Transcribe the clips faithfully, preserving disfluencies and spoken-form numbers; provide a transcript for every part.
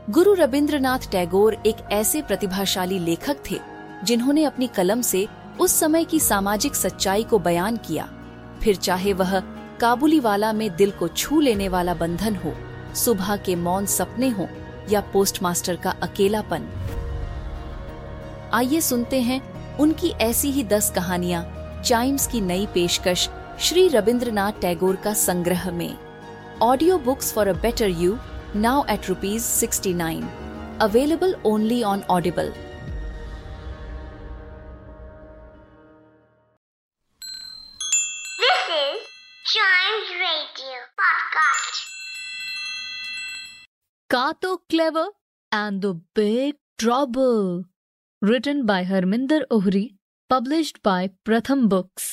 गुरु रविंद्रनाथ टैगोर एक ऐसे प्रतिभाशाली लेखक थे जिन्होंने अपनी कलम से उस समय की सामाजिक सच्चाई को बयान किया, फिर चाहे वह काबुलीवाला में दिल को छू लेने वाला बंधन हो, सुबह के मौन सपने हो या पोस्टमास्टर का अकेलापन। आइए सुनते हैं उनकी ऐसी ही दस कहानियां चाइम्स की नई पेशकश श्री रविंद्रनाथ टैगोर का संग्रह में। Audio books for a better you now at rupees sixty-nine. Available only on Audible. This is Chimes Radio Podcast. Kato Clever and the Big Trouble. Written by Harminder Ohri. Published by Pratham Books.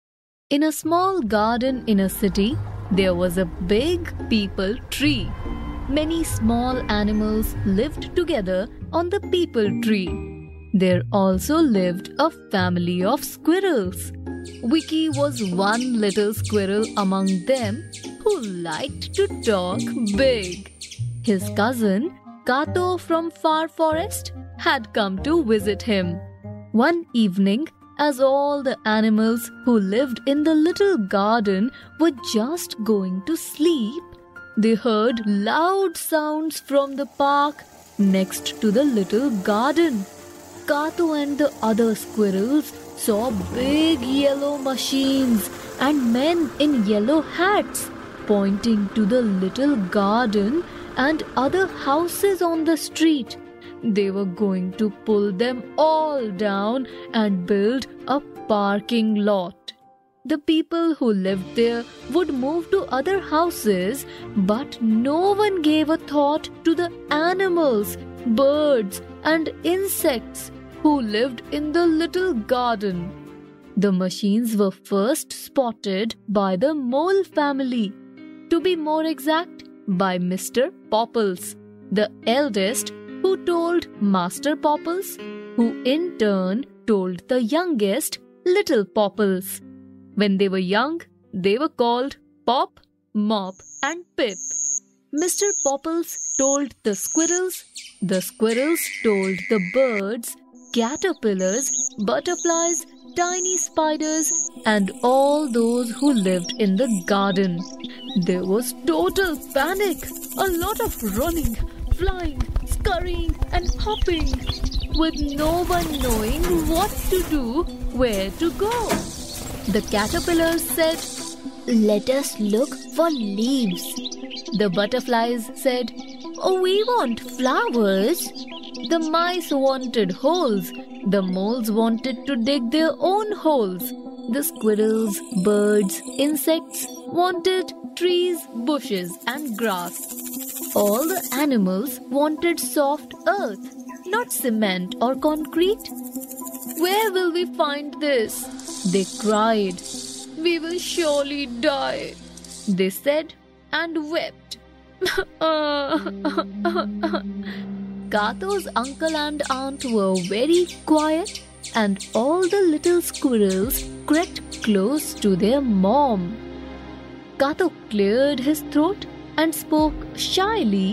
In a small garden in a city, there was a big peepal tree. Many small animals lived together on the peepal tree. There also lived a family of squirrels. Vicky was one little squirrel among them who liked to talk big. His cousin, Kato from Far Forest, had come to visit him. One evening, as all the animals who lived in the little garden were just going to sleep, they heard loud sounds from the park next to the little garden. Kato and the other squirrels saw big yellow machines and men in yellow hats pointing to the little garden and other houses on the street. They were going to pull them all down and build a parking lot. The people who lived there would move to other houses, but no one gave a thought to the animals, birds, and insects who lived in the little garden. The machines were first spotted by the mole family. To be more exact, by Mister Popples, the eldest, who told Master Popples, who in turn told the youngest, Little Popples. When they were young, they were called Pop, Mop, and Pip. Mister Popples told the squirrels, the squirrels told the birds, caterpillars, butterflies, tiny spiders, and all those who lived in the garden. There was total panic, a lot of running, flying, scurrying, and hopping, with no one knowing what to do, where to go. The caterpillars said, "Let us look for leaves." The butterflies said, "Oh, we want flowers." The mice wanted holes. The moles wanted to dig their own holes. The squirrels, birds, insects wanted trees, bushes, and grass. All the animals wanted soft earth, not cement or concrete. "Where will we find this?" they cried. "We will surely die," they said and wept. Kato's uncle and aunt were very quiet, and all the little squirrels crept close to their mom. Kato cleared his throat and spoke shyly.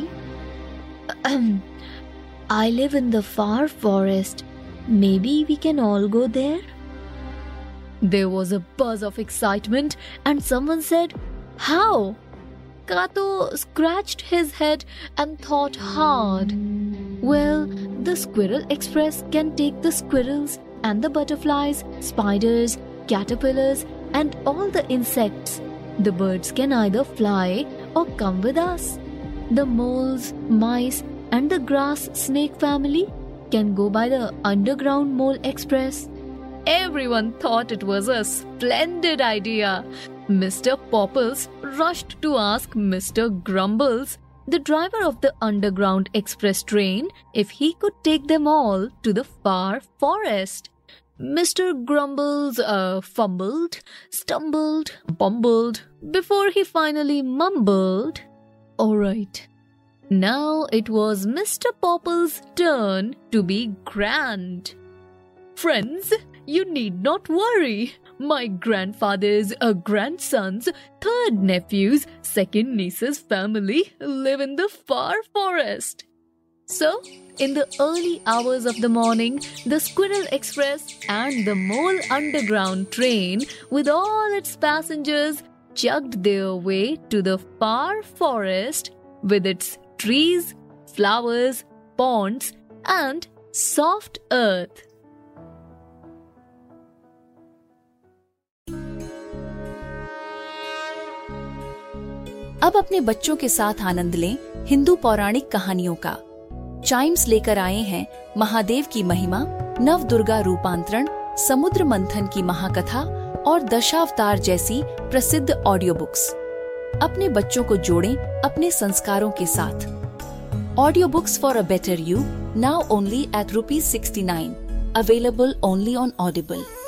"I live in the far forest. Maybe we can all go there?" There was a buzz of excitement, and someone said, "How?" Kato scratched his head and thought hard. Well, the Squirrel Express can take the squirrels and the butterflies, spiders, caterpillars, and all the insects. The birds can either fly or come with us. The moles, mice, and the grass snake family can go by the Underground Mole Express. Everyone thought it was a splendid idea. Mister Popples rushed to ask Mister Grumbles, the driver of the Underground Express train, if he could take them all to the far forest. Mister Grumbles uh, fumbled, stumbled, bumbled, before he finally mumbled, "All right." Now it was Mister Popple's turn to be grand. "Friends, you need not worry. My grandfather's uh, grandson's third nephew's second niece's family live in the far forest. So, in the early hours of the morning, the Squirrel Express and the Mole Underground train with all its passengers chugged their way to the far forest with its trees, flowers, ponds and soft earth. अब अपने बच्चों के साथ आनंद लें हिंदू पौराणिक कहानियों का। Chimes लेकर आए हैं महादेव की महिमा, नव दुर्गा रूपांतरण, समुद्र मंथन की महाकथा और दशावतार जैसी प्रसिद्ध ऑडियो बुक्स। अपने बच्चों को जोड़ें अपने संस्कारों के साथ। Audio books for a better you, now only at rupees sixty nine, available only on Audible.